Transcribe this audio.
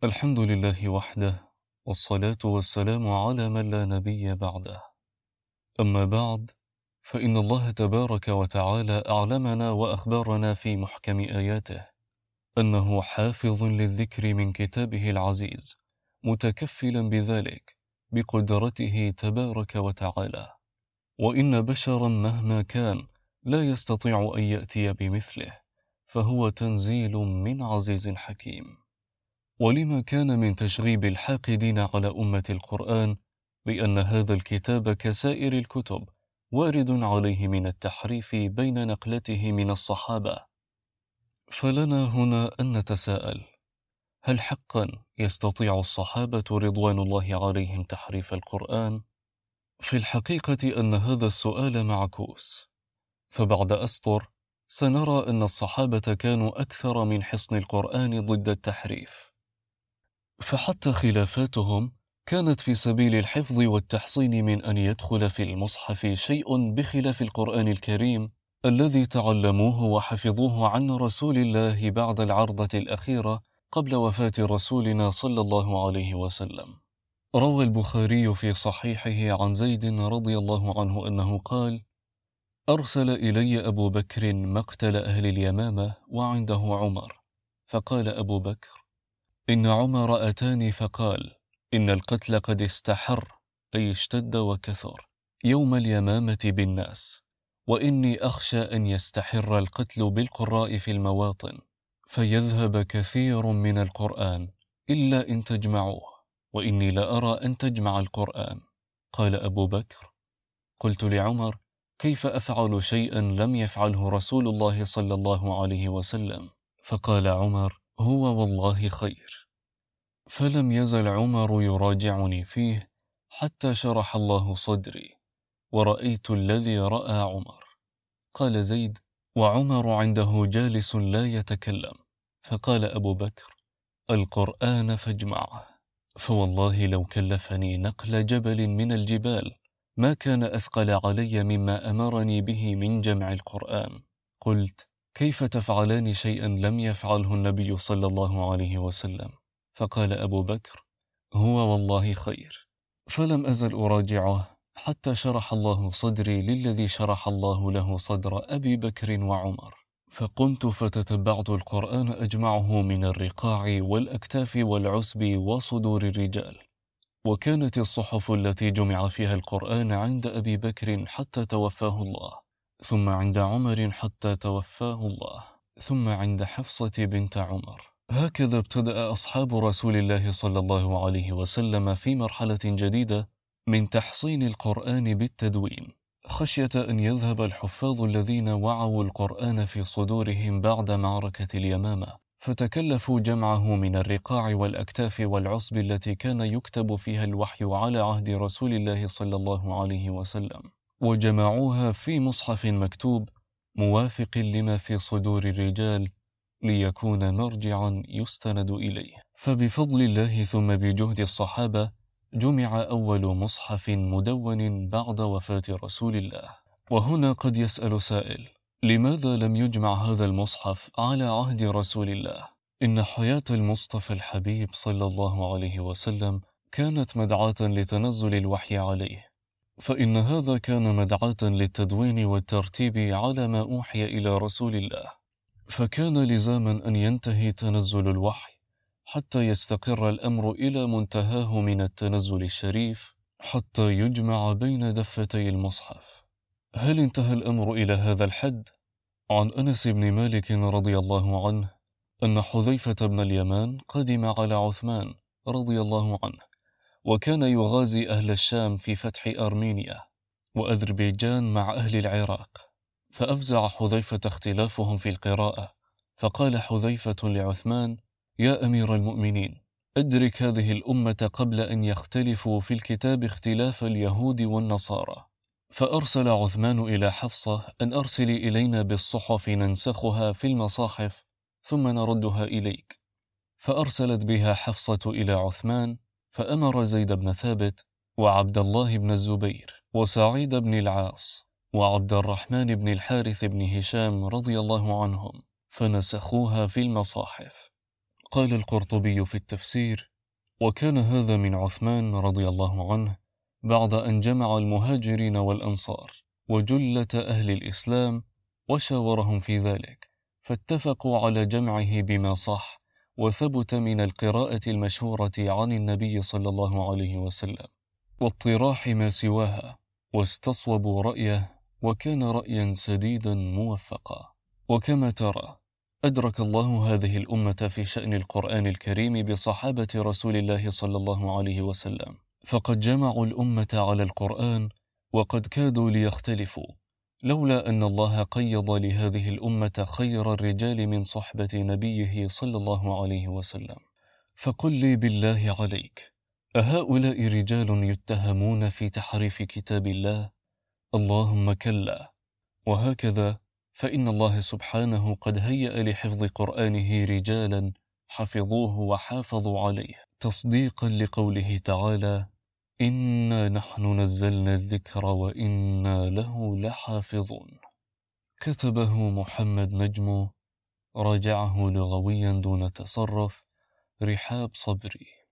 الحمد لله وحده، والصلاة والسلام على من لا نبي بعده. أما بعد، فإن الله تبارك وتعالى أعلمنا وأخبرنا في محكم آياته أنه حافظ للذكر من كتابه العزيز، متكفلا بذلك بقدرته تبارك وتعالى، وإن بشرا مهما كان لا يستطيع أن يأتي بمثله، فهو تنزيل من عزيز حكيم. ولما كان من تشغيب الحاقدين على أمة القرآن بأن هذا الكتاب كسائر الكتب وارد عليه من التحريف بين نقلته من الصحابة، فلنا هنا أن نتساءل: هل حقا يستطيع الصحابة رضوان الله عليهم تحريف القرآن؟ في الحقيقة أن هذا السؤال معكوس، فبعد أسطر سنرى أن الصحابة كانوا أكثر من حصن القرآن ضد التحريف، فحتى خلافاتهم كانت في سبيل الحفظ والتحصين من أن يدخل في المصحف شيء بخلاف القرآن الكريم الذي تعلموه وحفظوه عن رسول الله بعد العرضة الأخيرة قبل وفاة رسولنا صلى الله عليه وسلم. روى البخاري في صحيحه عن زيد رضي الله عنه أنه قال: أرسل إلي أبو بكر مقتل أهل اليمامة وعنده عمر، فقال أبو بكر: إن عمر أتاني فقال: إن القتل قد استحر، أي اشتد وكثر، يوم اليمامة بالناس، وإني أخشى أن يستحر القتل بالقراء في المواطن، فيذهب كثير من القرآن إلا إن تجمعوه، وإني لأرى أن تجمع القرآن. قال أبو بكر: قلت لعمر: كيف أفعل شيئا لم يفعله رسول الله صلى الله عليه وسلم؟ فقال عمر: هو والله خير. فلم يزل عمر يراجعني فيه حتى شرح الله صدري، ورأيت الذي رأى عمر. قال زيد: وعمر عنده جالس لا يتكلم، فقال أبو بكر: القرآن فاجمعه، فوالله لو كلفني نقل جبل من الجبال ما كان أثقل علي مما أمرني به من جمع القرآن. قلت: كيف تفعلان شيئا لم يفعله النبي صلى الله عليه وسلم؟ فقال أبو بكر: هو والله خير. فلم أزل أراجعه حتى شرح الله صدري للذي شرح الله له صدر أبي بكر وعمر، فقمت فتتبعت القرآن أجمعه من الرقاع والأكتاف والعسب وصدور الرجال، وكانت الصحف التي جمع فيها القرآن عند أبي بكر حتى توفاه الله، ثم عند عمر حتى توفاه الله، ثم عند حفصة بنت عمر. هكذا ابتدأ أصحاب رسول الله صلى الله عليه وسلم في مرحلة جديدة من تحصين القرآن بالتدوين، خشية أن يذهب الحفاظ الذين وعوا القرآن في صدورهم بعد معركة اليمامة، فتكلفوا جمعه من الرقاع والأكتاف والعصب التي كان يكتب فيها الوحي على عهد رسول الله صلى الله عليه وسلم، وجمعوها في مصحف مكتوب موافق لما في صدور الرجال، ليكون مرجعا يستند إليه. فبفضل الله ثم بجهد الصحابة جمع أول مصحف مدون بعد وفاة رسول الله. وهنا قد يسأل سائل: لماذا لم يجمع هذا المصحف على عهد رسول الله؟ إن حياة المصطفى الحبيب صلى الله عليه وسلم كانت مدعاة لتنزل الوحي عليه، فإن هذا كان مدعاة للتدوين والترتيب على ما أوحي إلى رسول الله، فكان لزاما أن ينتهي تنزل الوحي حتى يستقر الأمر إلى منتهاه من التنزل الشريف، حتى يجمع بين دفتي المصحف. هل انتهى الأمر إلى هذا الحد؟ عن أنس بن مالك رضي الله عنه أن حذيفة بن اليمان قدم على عثمان رضي الله عنه، وكان يغازي أهل الشام في فتح أرمينيا وأذربيجان مع أهل العراق، فأفزع حذيفة اختلافهم في القراءة، فقال حذيفة لعثمان: يا أمير المؤمنين، أدرك هذه الأمة قبل أن يختلفوا في الكتاب اختلاف اليهود والنصارى. فأرسل عثمان إلى حفصة أن أرسلي إلينا بالصحف ننسخها في المصاحف ثم نردها إليك، فأرسلت بها حفصة إلى عثمان، فأمر زيد بن ثابت وعبد الله بن الزبير وسعيد بن العاص وعبد الرحمن بن الحارث بن هشام رضي الله عنهم، فنسخوها في المصاحف. قال القرطبي في التفسير: وكان هذا من عثمان رضي الله عنه بعد أن جمع المهاجرين والأنصار وجلة أهل الإسلام وشاورهم في ذلك، فاتفقوا على جمعه بما صح وثبت من القراءة المشهورة عن النبي صلى الله عليه وسلم، واطراح ما سواها، واستصوبوا رأيه، وكان رأيا سديدا موفقا. وكما ترى، أدرك الله هذه الأمة في شأن القرآن الكريم بصحابة رسول الله صلى الله عليه وسلم، فقد جمعوا الأمة على القرآن، وقد كادوا ليختلفوا، لولا أن الله قيض لهذه الأمة خير الرجال من صحبة نبيه صلى الله عليه وسلم. فقل لي بالله عليك، أهؤلاء رجال يتهمون في تحريف كتاب الله؟ اللهم كلا. وهكذا فإن الله سبحانه قد هيأ لحفظ قرآنه رجالا حفظوه وحافظوا عليه، تصديقا لقوله تعالى: إنا نحن نزلنا الذكر وإنا له لحافظون. كتبه محمد نجم، راجعه لغويا دون تصرف، رحاب صبري.